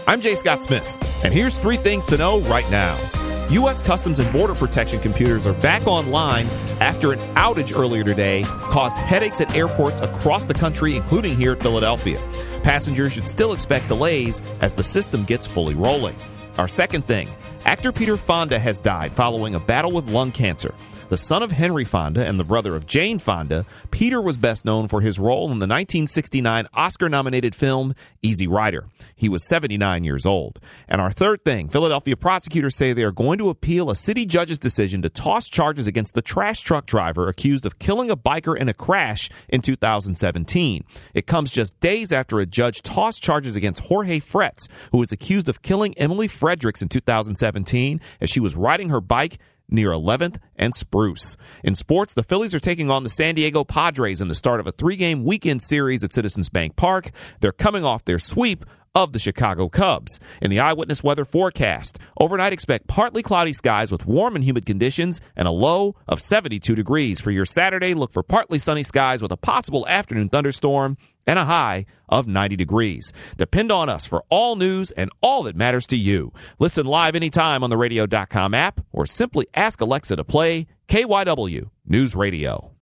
I'm Jay Scott Smith, and here's 3 things to know right now. U.S. Customs and Border Protection computers are back online after an outage earlier today caused headaches at airports across the country, including here at Philadelphia. Passengers should still expect delays as the system gets fully rolling. Our second thing, actor Peter Fonda has died following a battle with lung cancer. The son of Henry Fonda and the brother of Jane Fonda, Peter was best known for his role in the 1969 Oscar-nominated film Easy Rider. He was 79 years old. And our third thing, Philadelphia prosecutors say they are going to appeal a city judge's decision to toss charges against the trash truck driver accused of killing a biker in a crash in 2017. It comes just days after a judge tossed charges against Jorge Fretz, who was accused of killing Emily Fredericks in 2017 as she was riding her bike near 11th and Spruce. In sports, the Phillies are taking on the San Diego Padres in the start of a 3-game weekend series at Citizens Bank Park. They're coming off their sweep of the Chicago Cubs. In the Eyewitness Weather forecast, overnight expect partly cloudy skies with warm and humid conditions and a low of 72 degrees. For your Saturday, look for partly sunny skies with a possible afternoon thunderstorm and a high of 90 degrees. Depend on us for all news and all that matters to you. Listen live anytime on the radio.com app or simply ask Alexa to play KYW News Radio.